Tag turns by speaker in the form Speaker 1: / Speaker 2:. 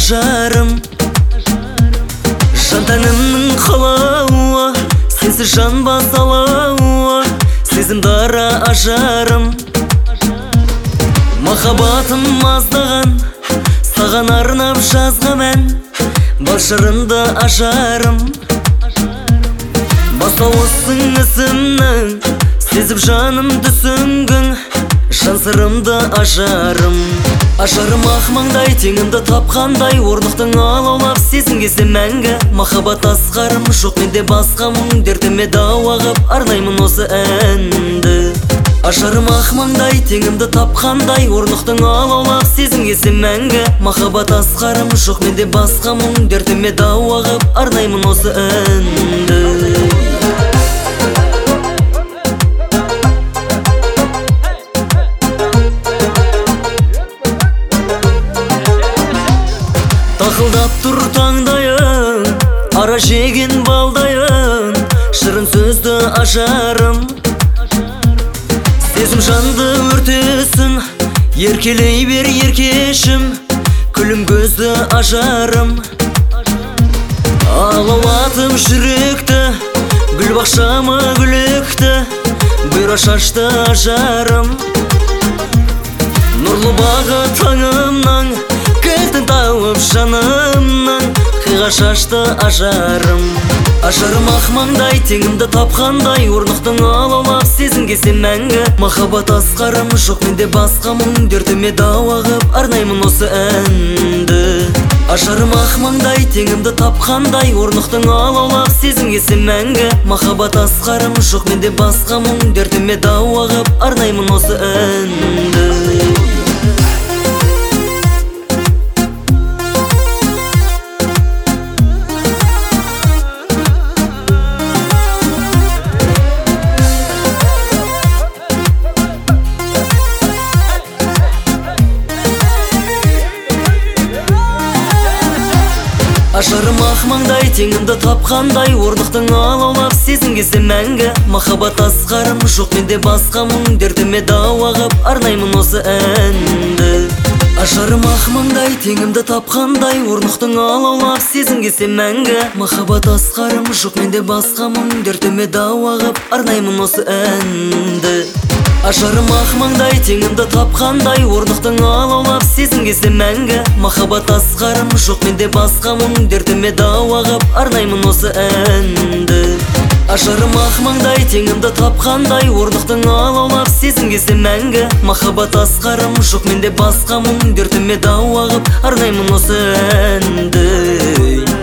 Speaker 1: ажарым, жан тәнімнің қалауы, сенсіз жан басалауы, сезім дара ажарым. Махаббатым маздаған, саған арнап жазғам ән, бар шырынды ажарым. Бастауысың ісімнің, сезіп жанымды сүңгің, жан сырымды ажарым. Ажарым ақ маңдай, теңімді тапқандай, орнықтың алаулап сезінгесе мәңгі. Махаббат асқарым, жоқ менде басқа мұң, дертіме дауа қып арнаймын осы әнді. Ажарым ақ маңдай, теңімді тапқандай, орнықтың алаулап сезінгесе мәңгі. Махаббат асқарым, жоқ менде басқа мұң, дертіме дауа қып арнаймын осы әнді. Тақылдап тұр таңдайын, ара жеген балдайын, шырын сөзді ажарым. Сезім жанды өртесін, еркелей бер еркешім, күлім көзді ажарым. Алаулатым жүректі, гүл бақшама гүлекті, бұйра шашты ажарым. Нұрлы бағы таңымнан, кілтін тауып жанымнан, қиға шашты ажарым. Ажарым ақ маңдай, теңімді тапқандай, орнықтың алаулап сезінгесе мәңгі. Махаббат асқарым, жоқ менде басқа мұң, дертіме дауа қып арнаймын осы әнді. Ажарым ақ маңдай, теңімді тапқандай, орнықтың алаулап сезінгесе мәңгі. Махаббат асқарым, жоқ менде басқа мұң, дертіме дауа қып арнаймын осы әнді. Ажарым ақ маңдай, теңімді тапқандай, орнықтың алаулап сезінгесе мәңгі. Махаббат асқарым, жоқ менде басқа мұң, дертіме дауа қып арнаймын осы әнді. Ажарым ақ маңдай, теңімді тапқандай, орнықтың алаулап сезінгесе мәңгі. Махаббат асқарым, жоқ менде басқа мұң, дертіме дауа қып арнаймын осы әнді. Ажарым ақ маңдай, теңімді тапқандай, орнықтың алаулап сезінгесе мәңгі. Махаббат асқарым, жоқ менде басқа мұң, дертіме дауа қып арнаймын осы әнді. Ажарым ақ маңдай, теңімді тапқандай, орнықтың алаулап сезінгесе мәңгі. Махаббат асқарым, жоқ менде басқа мұң, дертіме дауа қып арнаймын осы әнді.